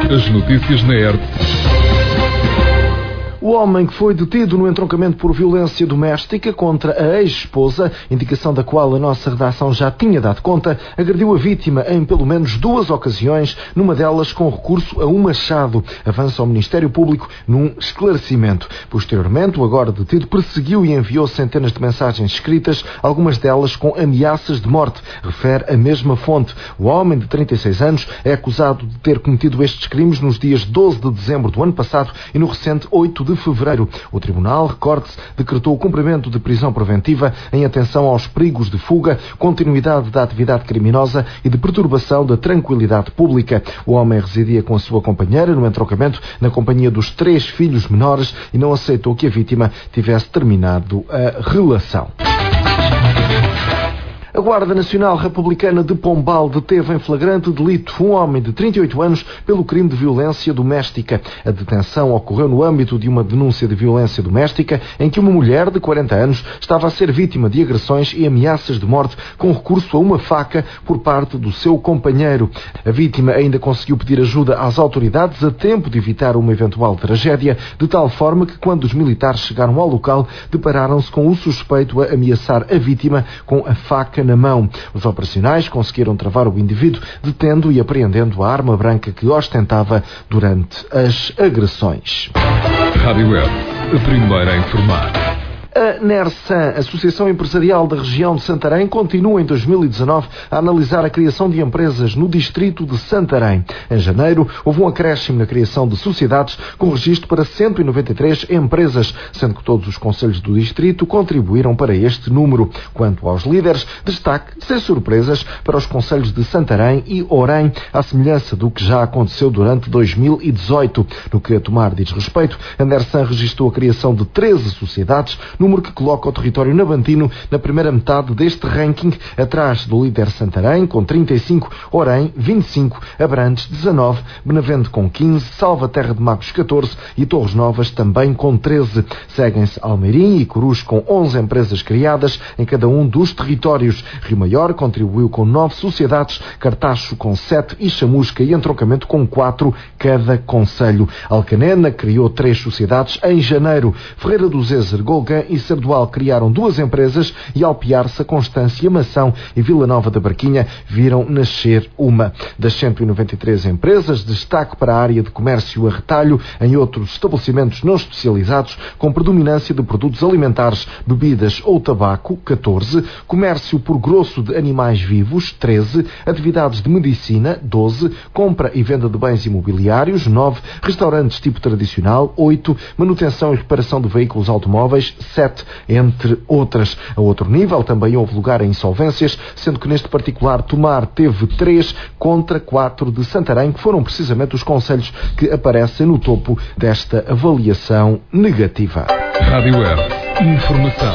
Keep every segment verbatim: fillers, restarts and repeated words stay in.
As notícias na R T P. O homem que foi detido no entroncamento por violência doméstica contra a ex-esposa, indicação da qual a nossa redação já tinha dado conta, agrediu a vítima em pelo menos duas ocasiões, numa delas com recurso a um machado. Avança ao Ministério Público num esclarecimento. Posteriormente, o agora detido perseguiu e enviou centenas de mensagens escritas, algumas delas com ameaças de morte. Refere a mesma fonte. O homem de trinta e seis anos é acusado de ter cometido estes crimes nos dias doze de dezembro do ano passado e no recente oito de fevereiro. O Tribunal, recorde-se, decretou o cumprimento de prisão preventiva em atenção aos perigos de fuga, continuidade da atividade criminosa e de perturbação da tranquilidade pública. O homem residia com a sua companheira no entroncamento, na companhia dos três filhos menores, e não aceitou que a vítima tivesse terminado a relação. A Guarda Nacional Republicana de Pombal deteve em flagrante delito um homem de trinta e oito anos pelo crime de violência doméstica. A detenção ocorreu no âmbito de uma denúncia de violência doméstica em que uma mulher de quarenta anos estava a ser vítima de agressões e ameaças de morte com recurso a uma faca por parte do seu companheiro. A vítima ainda conseguiu pedir ajuda às autoridades a tempo de evitar uma eventual tragédia, de tal forma que quando os militares chegaram ao local, depararam-se com o suspeito a ameaçar a vítima com a faca na mão. Os operacionais conseguiram travar o indivíduo, detendo e apreendendo a arma branca que ostentava durante as agressões. Rádio Web, a primeira a informar. A NERSAN, Associação Empresarial da Região de Santarém, continua em dois mil e dezanove a analisar a criação de empresas no distrito de Santarém. Em janeiro, houve um acréscimo na criação de sociedades com registro para cento e noventa e três empresas, sendo que todos os concelhos do distrito contribuíram para este número. Quanto aos líderes, destaque, sem surpresas, para os concelhos de Santarém e Orém, à semelhança do que já aconteceu durante dois mil e dezoito. No que a Tomar diz respeito, a NERSAN registrou a criação de treze sociedades, número que coloca o território navantino na primeira metade deste ranking, atrás do líder Santarém, com trinta e cinco, Orém, vinte e cinco, Abrantes, dezanove, Benavente com quinze, Salvaterra de Magos, catorze e Torres Novas também com treze. Seguem-se Almeirim e Corus com onze empresas criadas em cada um dos territórios. Rio Maior contribuiu com nove sociedades, Cartacho com sete e Chamusca e Entroncamento com quatro cada concelho. Alcanena criou três sociedades em janeiro. Ferreira do Zezer, Golgã e Sardual criaram duas empresas e Alpiarça, Constância, Mação e Vila Nova da Barquinha viram nascer uma. Das cento e noventa e três empresas, destaque para a área de comércio a retalho em outros estabelecimentos não especializados com predominância de produtos alimentares, bebidas ou tabaco, catorze, comércio por grosso de animais vivos, treze, atividades de medicina, doze, compra e venda de bens imobiliários, nove, restaurantes tipo tradicional, oito, manutenção e reparação de veículos automóveis, sete, entre outras. A outro nível também houve lugar a insolvências, sendo que neste particular Tomar teve três contra quatro de Santarém, que foram precisamente os concelhos que aparecem no topo desta avaliação negativa. Rádio Web, informação.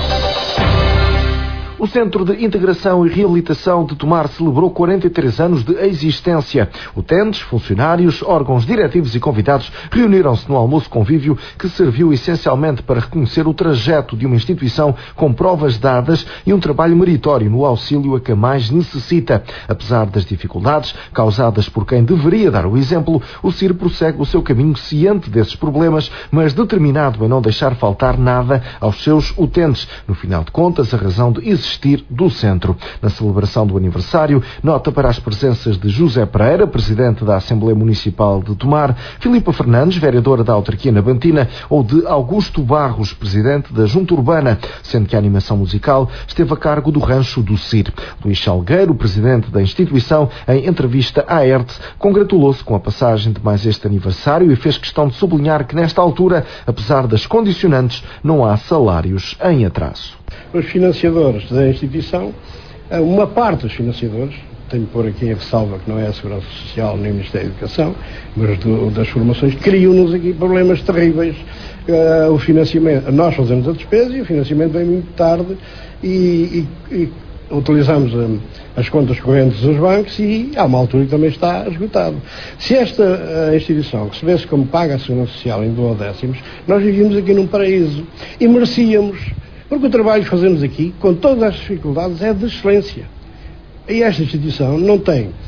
O Centro de Integração e Reabilitação de Tomar celebrou quarenta e três anos de existência. Utentes, funcionários, órgãos diretivos e convidados reuniram-se no almoço convívio que serviu essencialmente para reconhecer o trajeto de uma instituição com provas dadas e um trabalho meritório no auxílio a quem mais necessita. Apesar das dificuldades causadas por quem deveria dar o exemplo, o C I R prossegue o seu caminho ciente desses problemas, mas determinado em não deixar faltar nada aos seus utentes. No final de contas, a razão de existir do centro. Na celebração do aniversário, nota para as presenças de José Pereira, presidente da Assembleia Municipal de Tomar, Filipa Fernandes, vereadora da autarquia nabantina, ou de Augusto Barros, presidente da Junta Urbana, sendo que a animação musical esteve a cargo do rancho do C I R. Luís Salgueiro, presidente da instituição, em entrevista à R T, congratulou-se com a passagem de mais este aniversário e fez questão de sublinhar que nesta altura, apesar das condicionantes, não há salários em atraso. Os financiadores da instituição, uma parte dos financiadores, tenho de pôr aqui a ressalva que não é a Segurança Social nem o Ministério da Educação, mas do, das formações, criam-nos aqui problemas terríveis. Uh, o financiamento, nós fazemos a despesa e o financiamento vem muito tarde e, e, e utilizamos um, as contas correntes dos bancos e há uma altura que também está esgotado. Se esta uh, instituição recebesse como paga a Segurança Social em duodécimos, nós vivíamos aqui num paraíso e merecíamos. Porque o trabalho que fazemos aqui, com todas as dificuldades, é de excelência. E esta instituição não tem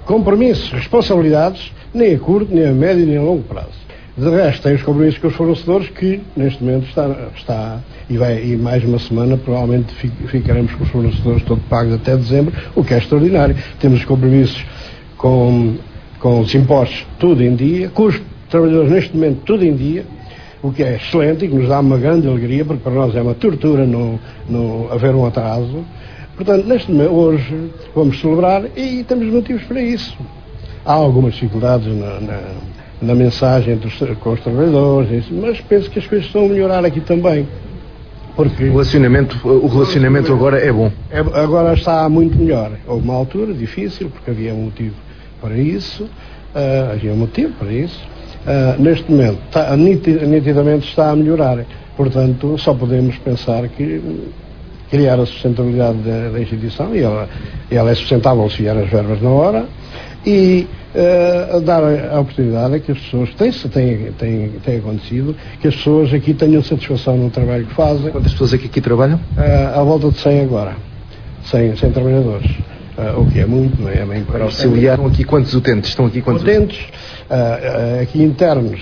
compromissos, responsabilidades, nem a curto, nem a médio, nem a longo prazo. De resto, tem os compromissos com os fornecedores que, neste momento, está, está e, vai, e mais uma semana, provavelmente, ficaremos com os fornecedores todos pagos até dezembro, o que é extraordinário. Temos os compromissos com, com os impostos, tudo em dia, com os trabalhadores, neste momento, tudo em dia, o que é excelente e que nos dá uma grande alegria, porque para nós é uma tortura não, não haver um atraso. Portanto, neste momento, hoje, vamos celebrar e temos motivos para isso. Há algumas dificuldades na... na na mensagem dos, com os trabalhadores, mas penso que as coisas estão a melhorar aqui também. Porque o relacionamento, o relacionamento agora é bom. É, agora está muito melhor. Houve uma altura difícil, porque havia um motivo para isso, uh, havia um motivo para isso. Uh, neste momento, está, nitidamente está a melhorar. Portanto, só podemos pensar que criar a sustentabilidade da, da instituição, e ela, ela é sustentável se vier as verbas na hora, e uh, dar a oportunidade a que as pessoas, tem, tem, tem, tem acontecido, que as pessoas aqui tenham satisfação no trabalho que fazem. Quantas pessoas é que aqui trabalham? Uh, à volta de cem agora, cem, cem trabalhadores, uh, o que é muito, não é? É bem para auxiliar. Estão aqui quantos utentes? Estão aqui quantos utentes? Uh, uh, aqui internos,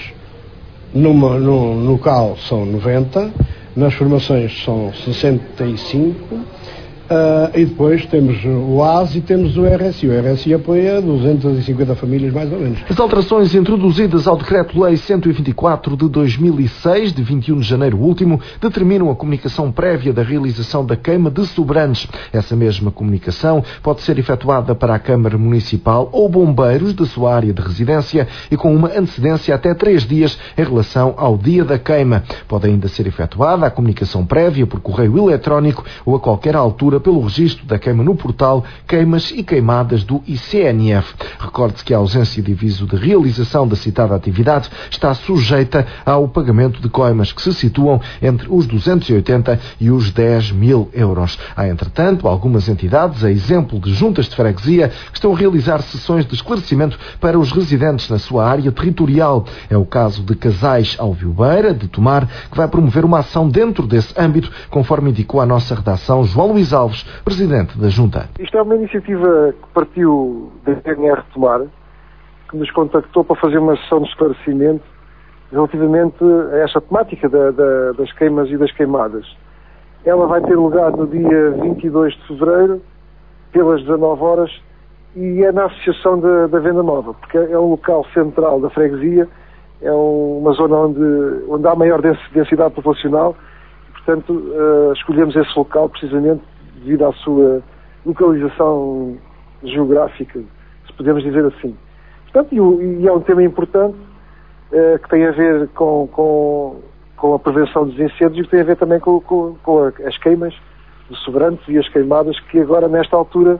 numa, num local são noventa, nas formações são sessenta e cinco, Uh, e depois temos o A S e temos o R S I. O R S I apoia duzentas e cinquenta famílias, mais ou menos. As alterações introduzidas ao Decreto-Lei cento e vinte e quatro de dois mil e seis, de vinte e um de janeiro último, determinam a comunicação prévia da realização da queima de sobrantes. Essa mesma comunicação pode ser efetuada para a Câmara Municipal ou bombeiros da sua área de residência e com uma antecedência até três dias em relação ao dia da queima. Pode ainda ser efetuada a comunicação prévia por correio eletrónico ou a qualquer altura pelo registro da queima no portal Queimas e Queimadas do I C N F. Recorde-se que a ausência de aviso de realização da citada atividade está sujeita ao pagamento de coimas que se situam entre os duzentos e oitenta e os dez mil euros. Há, entretanto, algumas entidades, a exemplo de juntas de freguesia, que estão a realizar sessões de esclarecimento para os residentes na sua área territorial. É o caso de Casais Alviobeira, de Tomar, que vai promover uma ação dentro desse âmbito, conforme indicou a nossa redação João Luís Alves, presidente da Junta. Isto é uma iniciativa que partiu da P N R Tomar, que nos contactou para fazer uma sessão de esclarecimento relativamente a esta temática da, da, das queimas e das queimadas. Ela vai ter lugar no dia vinte e dois de fevereiro, pelas dezanove horas, e é na Associação da, da Venda Nova, porque é um local central da freguesia, é uma zona onde, onde há maior densidade populacional, portanto, uh, escolhemos esse local precisamente devido à sua localização geográfica, se podemos dizer assim. Portanto, e, e é um tema importante eh, que tem a ver com, com, com a prevenção dos incêndios e que tem a ver também com, com, com as queimas de sobrantes e as queimadas, que agora, nesta altura,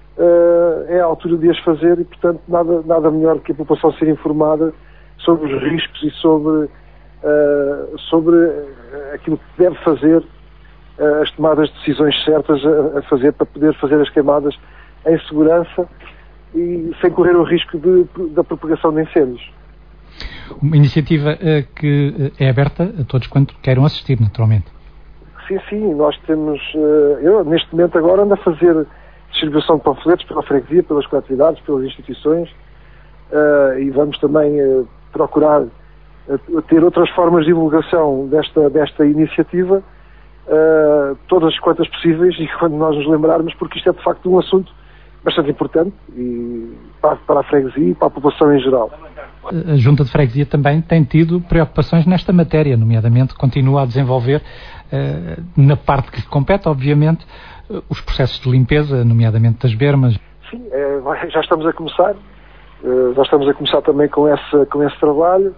eh, é a altura de as fazer e, portanto, nada, nada melhor que a população ser informada sobre os riscos e sobre, eh, sobre aquilo que deve fazer, as tomadas de decisões certas a fazer para poder fazer as queimadas em segurança e sem correr o risco de, da propagação de incêndios. Uma iniciativa uh, que é aberta a todos quanto queiram assistir, naturalmente. Sim, sim, nós temos, uh, eu neste momento agora ando a fazer distribuição de panfletos pela freguesia, pelas coletividades, pelas instituições uh, e vamos também uh, procurar uh, ter outras formas de divulgação desta, desta iniciativa, Uh, todas quantas possíveis e quando nós nos lembrarmos, porque isto é de facto um assunto bastante importante e para, para a freguesia e para a população em geral. A Junta de Freguesia também tem tido preocupações nesta matéria, nomeadamente continua a desenvolver uh, na parte que lhe compete, obviamente, uh, os processos de limpeza, nomeadamente das bermas. Sim, é, já estamos a começar, uh, já estamos a começar também com, essa, com esse trabalho.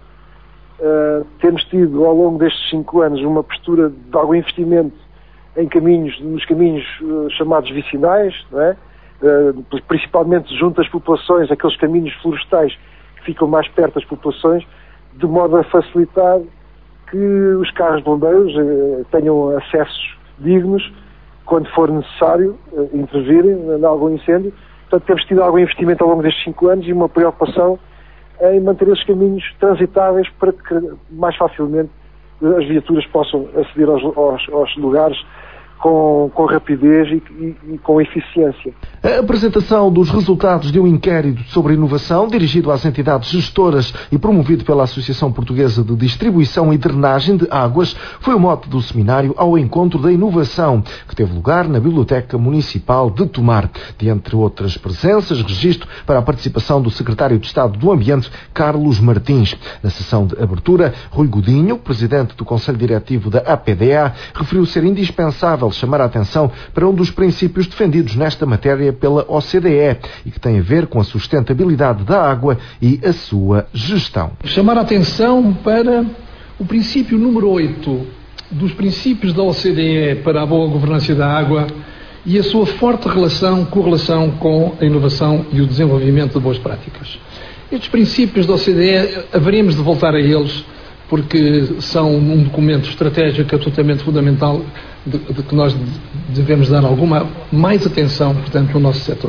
Uh, temos tido ao longo destes cinco anos uma postura de algum investimento em caminhos, nos caminhos uh, chamados vicinais, não é? Uh, principalmente junto às populações, aqueles caminhos florestais que ficam mais perto das populações, de modo a facilitar que os carros de bombeiros uh, tenham acessos dignos quando for necessário uh, intervirem em algum incêndio. Portanto, temos tido algum investimento ao longo destes cinco anos e uma preocupação em manter esses caminhos transitáveis para que mais facilmente as viaturas possam aceder aos, aos, aos lugares com, com rapidez e, e, e com eficiência. A apresentação dos resultados de um inquérito sobre inovação dirigido às entidades gestoras e promovido pela Associação Portuguesa de Distribuição e Drenagem de Águas foi o mote do seminário ao Encontro da Inovação, que teve lugar na Biblioteca Municipal de Tomar. De entre outras presenças, registro para a participação do Secretário de Estado do Ambiente, Carlos Martins. Na sessão de abertura, Rui Godinho, presidente do Conselho Diretivo da A P D A, referiu ser indispensável chamar a atenção para um dos princípios defendidos nesta matéria pela O C D E e que tem a ver com a sustentabilidade da água e a sua gestão. Chamar a atenção para o princípio número oito dos princípios da O C D E para a boa governança da água e a sua forte relação, correlação com a inovação e o desenvolvimento de boas práticas. Estes princípios da O C D E, haveríamos de voltar a eles porque são um documento estratégico absolutamente fundamental de, de que nós devemos dar alguma mais atenção, portanto, no nosso setor.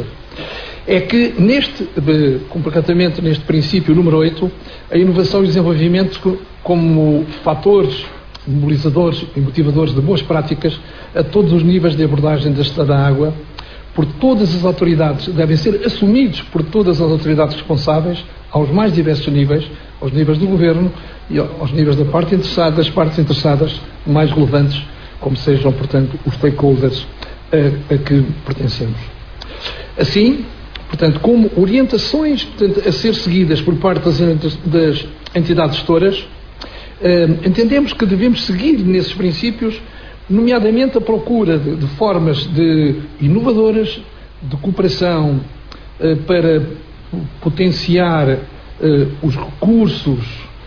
É que neste, concretamente neste princípio número oito, a inovação e o desenvolvimento como fatores mobilizadores e motivadores de boas práticas a todos os níveis de abordagem da gestão da água, por todas as autoridades, devem ser assumidos por todas as autoridades responsáveis, aos mais diversos níveis, aos níveis do Governo e aos níveis da parte interessada, das partes interessadas mais relevantes, como sejam, portanto, os stakeholders a, a que pertencemos. Assim, portanto, como orientações, portanto, a ser seguidas por parte das, das entidades gestoras, eh, entendemos que devemos seguir nesses princípios, nomeadamente a procura de, de formas de inovadoras, de cooperação eh, para potenciar eh, os recursos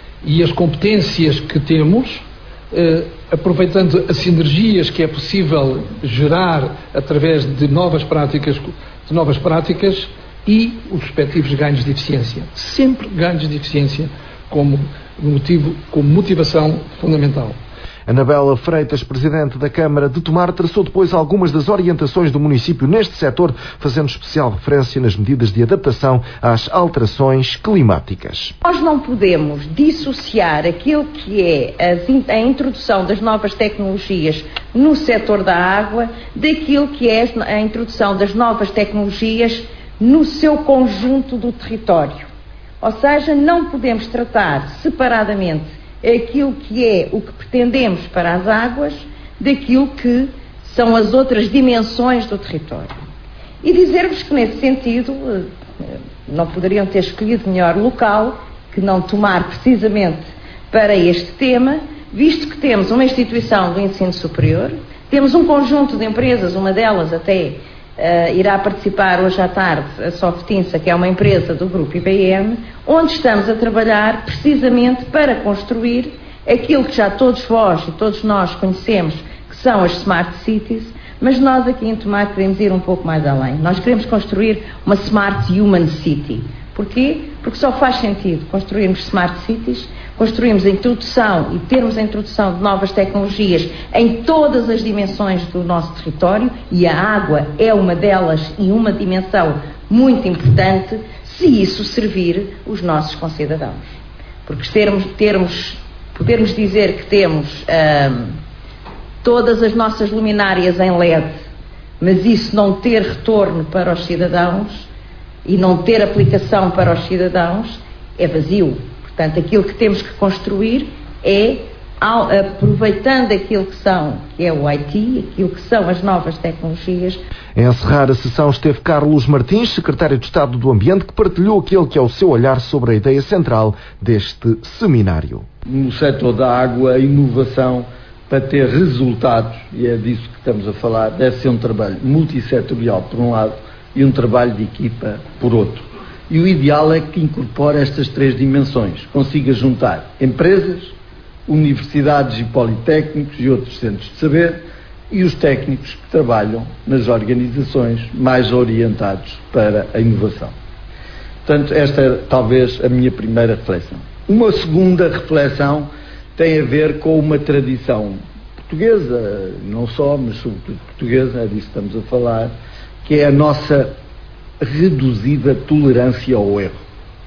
e as competências que temos, eh, aproveitando as sinergias que é possível gerar através de novas práticas, de novas práticas e os respectivos ganhos de eficiência. Sempre ganhos de eficiência como motivo, como motivação fundamental. Anabela Freitas, presidente da Câmara de Tomar, traçou depois algumas das orientações do município neste setor, fazendo especial referência nas medidas de adaptação às alterações climáticas. Nós não podemos dissociar aquilo que é a introdução das novas tecnologias no setor da água daquilo que é a introdução das novas tecnologias no seu conjunto do território. Ou seja, não podemos tratar separadamente aquilo que é o que pretendemos para as águas daquilo que são as outras dimensões do território. E dizer-vos que nesse sentido não poderiam ter escolhido melhor local que não Tomar precisamente para este tema, visto que temos uma instituição do ensino superior, temos um conjunto de empresas, uma delas até Uh, irá participar hoje à tarde a Softinsa, que é uma empresa do grupo I B M, onde estamos a trabalhar precisamente para construir aquilo que já todos vós e todos nós conhecemos, que são as Smart Cities, mas nós aqui em Tomar queremos ir um pouco mais além. Nós queremos construir uma Smart Human City. Porquê? Porque só faz sentido construirmos Smart Cities, construirmos a introdução e termos a introdução de novas tecnologias em todas as dimensões do nosso território, e a água é uma delas e uma dimensão muito importante, se isso servir os nossos concidadãos. Porque termos, termos, podermos dizer que temos hum, todas as nossas luminárias em L E D, mas isso não ter retorno para os cidadãos e não ter aplicação para os cidadãos, é vazio. Portanto, aquilo que temos que construir é, aproveitando aquilo que são, que é o I T, aquilo que são as novas tecnologias. Em encerrar a sessão esteve Carlos Martins, secretário de Estado do Ambiente, que partilhou aquele que é o seu olhar sobre a ideia central deste seminário. No setor da água, a inovação para ter resultados, e é disso que estamos a falar, deve ser um trabalho multissetorial por um lado e um trabalho de equipa por outro. E o ideal é que incorpore estas três dimensões, consiga juntar empresas, universidades e politécnicos e outros centros de saber e os técnicos que trabalham nas organizações mais orientados para a inovação. Portanto, esta é talvez a minha primeira reflexão. Uma segunda reflexão tem a ver com uma tradição portuguesa, não só, mas sobretudo portuguesa, é disso que estamos a falar, que é a nossa reduzida tolerância ao erro.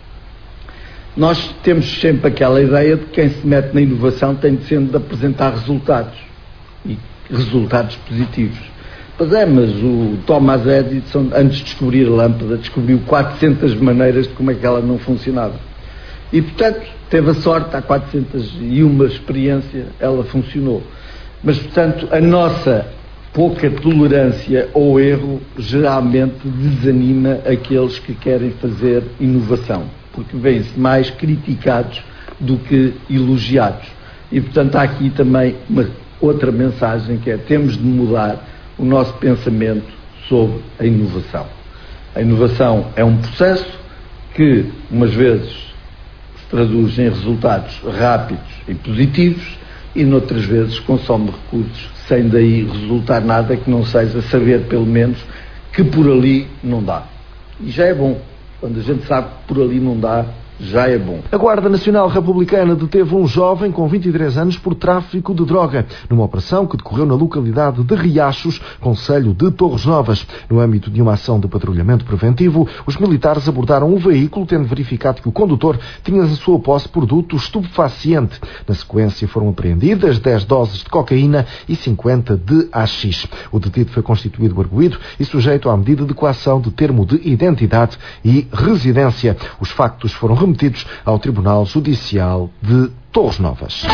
Nós temos sempre aquela ideia de que quem se mete na inovação tem de sempre de apresentar resultados. E resultados positivos. Pois é, mas o Thomas Edison, antes de descobrir a lâmpada, descobriu quatrocentas maneiras de como é que ela não funcionava. E, portanto, teve a sorte, há quatrocentas e uma experiência, ela funcionou. Mas, portanto, a nossa pouca tolerância ao erro geralmente desanima aqueles que querem fazer inovação, porque vêm-se mais criticados do que elogiados. E, portanto, há aqui também uma outra mensagem, que é: temos de mudar o nosso pensamento sobre a inovação. A inovação é um processo que, umas vezes, se traduz em resultados rápidos e positivos, e noutras vezes consome recursos sem daí resultar nada que não seja saber, pelo menos, que por ali não dá. E já é bom. Quando a gente sabe que por ali não dá, já é bom. A Guarda Nacional Republicana deteve um jovem com vinte e três anos por tráfico de droga, numa operação que decorreu na localidade de Riachos, concelho de Torres Novas. No âmbito de uma ação de patrulhamento preventivo, os militares abordaram um veículo, tendo verificado que o condutor tinha em sua posse produto estupefaciente. Na sequência foram apreendidas dez doses de cocaína e cinquenta de haxixe. O detido foi constituído arguido e sujeito à medida de coação de termo de identidade e residência. Os factos foram remetidos ao Tribunal Judicial de Torres Novas.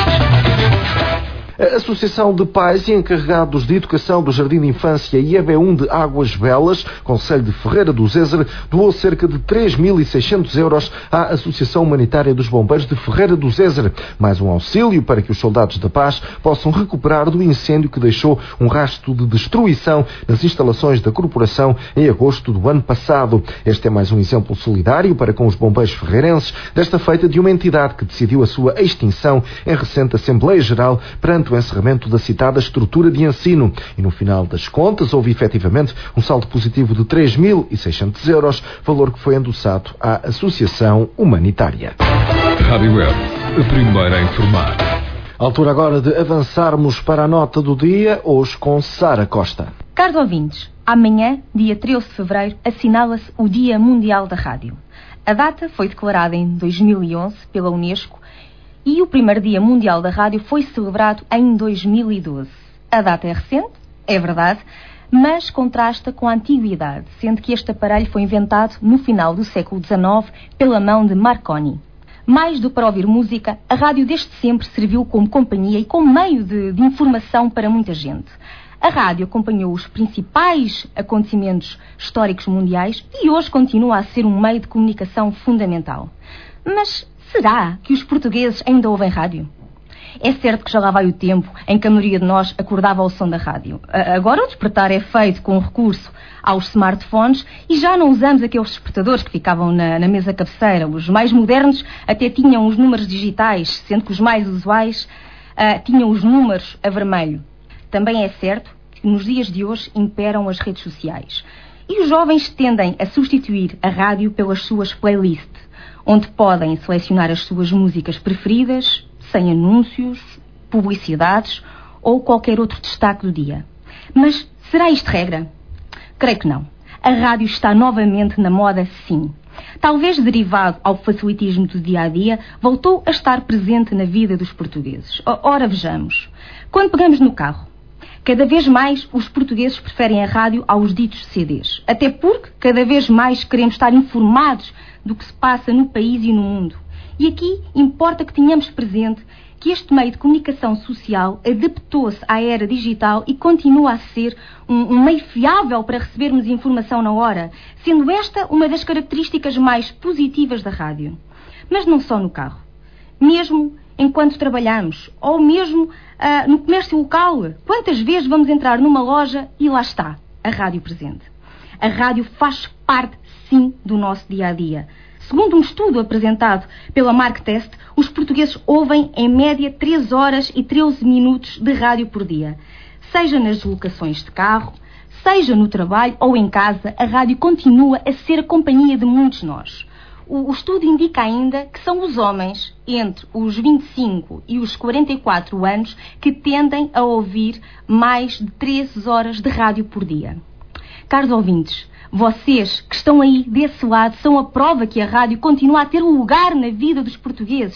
A Associação de Pais e Encarregados de Educação do Jardim de Infância I E B um de Águas Belas, concelho de Ferreira do Zezer, doou cerca de três mil e seiscentos euros à Associação Humanitária dos Bombeiros de Ferreira do Zezer, mais um auxílio para que os soldados da paz possam recuperar do incêndio que deixou um rastro de destruição nas instalações da corporação em agosto do ano passado. Este é mais um exemplo solidário para com os bombeiros ferreirenses, desta feita de uma entidade que decidiu a sua extinção em recente Assembleia Geral perante o encerramento da citada estrutura de ensino. E no final das contas houve efetivamente um saldo positivo de três mil e seiscentos euros, valor que foi endossado à Associação Humanitária. Rádio Web, a primeira a informar. Altura agora de avançarmos para a nota do dia, hoje com Sara Costa. Caros ouvintes, amanhã, dia treze de fevereiro, assinala-se o Dia Mundial da Rádio. A data foi declarada em dois mil e onze pela Unesco e o primeiro Dia Mundial da Rádio foi celebrado em dois mil e doze. A data é recente, é verdade, mas contrasta com a antiguidade, sendo que este aparelho foi inventado no final do século dezenove pela mão de Marconi. Mais do que para ouvir música, a rádio desde sempre serviu como companhia e como meio de, de informação para muita gente. A rádio acompanhou os principais acontecimentos históricos mundiais e hoje continua a ser um meio de comunicação fundamental. Mas será que os portugueses ainda ouvem rádio? É certo que já lá vai o tempo em que a maioria de nós acordava ao som da rádio. Agora o despertar é feito com recurso aos smartphones e já não usamos aqueles despertadores que ficavam na, na mesa cabeceira. Os mais modernos até tinham os números digitais, sendo que os mais usuais uh, tinham os números a vermelho. Também é certo que nos dias de hoje imperam as redes sociais. E os jovens tendem a substituir a rádio pelas suas playlists, onde podem selecionar as suas músicas preferidas, sem anúncios, publicidades ou qualquer outro destaque do dia. Mas será isto regra? Creio que não. A rádio está novamente na moda, sim. Talvez derivado ao facilitismo do dia-a-dia, voltou a estar presente na vida dos portugueses. Ora, vejamos. Quando pegamos no carro, cada vez mais os portugueses preferem a rádio aos ditos C Ds. Até porque cada vez mais queremos estar informados do que se passa no país e no mundo. E aqui importa que tenhamos presente que este meio de comunicação social adaptou-se à era digital e continua a ser um, um meio fiável para recebermos informação na hora, sendo esta uma das características mais positivas da rádio. Mas não só no carro. Mesmo enquanto trabalhamos, ou mesmo uh, no comércio local, quantas vezes vamos entrar numa loja e lá está, a rádio presente. A rádio faz parte, sim, do nosso dia-a-dia. Segundo um estudo apresentado pela Marktest, os portugueses ouvem em média três horas e treze minutos de rádio por dia. Seja nas deslocações de carro, seja no trabalho ou em casa, a rádio continua a ser a companhia de muitos nós. O, o estudo indica ainda que são os homens entre os vinte e cinco e os quarenta e quatro anos que tendem a ouvir mais de treze horas de rádio por dia. Caros ouvintes, vocês que estão aí desse lado são a prova que a rádio continua a ter um lugar na vida dos portugueses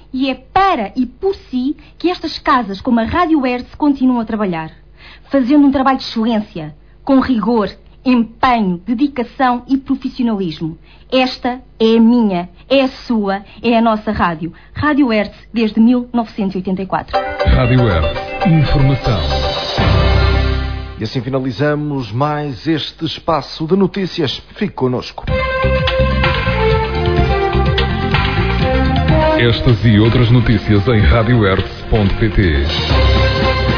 e é para e por si que estas casas como a Rádio Hertz continuam a trabalhar, fazendo um trabalho de excelência, com rigor, empenho, dedicação e profissionalismo. Esta é a minha, é a sua, é a nossa rádio. Rádio Hertz desde mil novecentos e oitenta e quatro. Rádio Hertz. Informação. E assim finalizamos mais este espaço de notícias. Fique connosco. Estas e outras notícias em rádio hertz ponto pt.